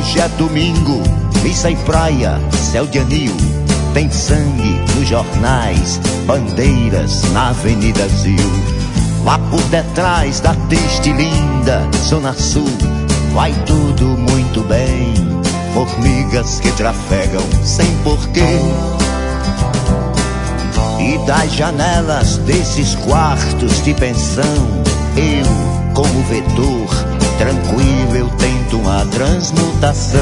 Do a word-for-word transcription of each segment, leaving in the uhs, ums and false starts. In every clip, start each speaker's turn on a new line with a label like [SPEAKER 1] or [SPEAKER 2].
[SPEAKER 1] Hoje é domingo, missa e praia, céu de anil. Tem sangue nos jornais, bandeiras na Avenida Zil. Lá por detrás da triste e linda Zona Sul, vai tudo muito bem. Formigas que trafegam sem porquê. E das janelas desses quartos de pensão, eu, como vetor, tranquilo eu tento uma transmutação.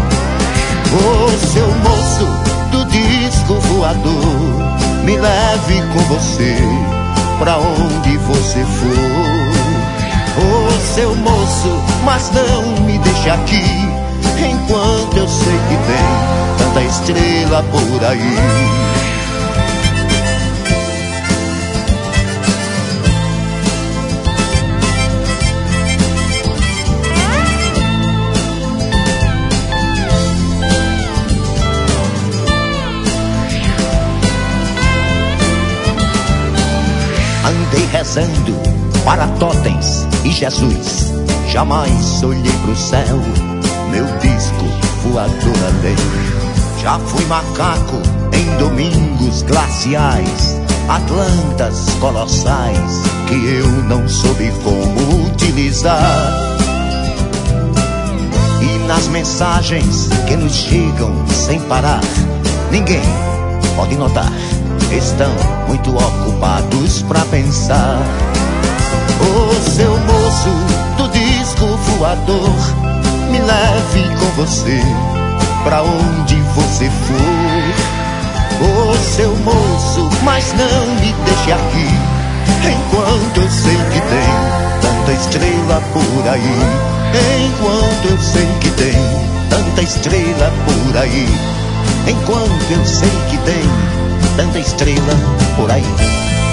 [SPEAKER 1] Ô seu moço do disco voador, me leve com você pra onde você for. Ô seu moço, mas não me deixe aqui, enquanto eu sei que tem tanta estrela por aí. Andei rezando para totens e Jesus, jamais olhei pro céu, meu disco voador além. Já fui macaco em domingos glaciais, atlantas colossais que eu não soube como utilizar. E nas mensagens que nos chegam sem parar, ninguém pode notar, estão muito ocupados pra pensar. Ô seu moço do disco voador, me leve com você pra onde você for. Ô seu moço, mas não me deixe aqui, enquanto eu sei que tem tanta estrela por aí. Enquanto eu sei que tem tanta estrela por aí. Enquanto eu sei que tem tanta estrela por aí.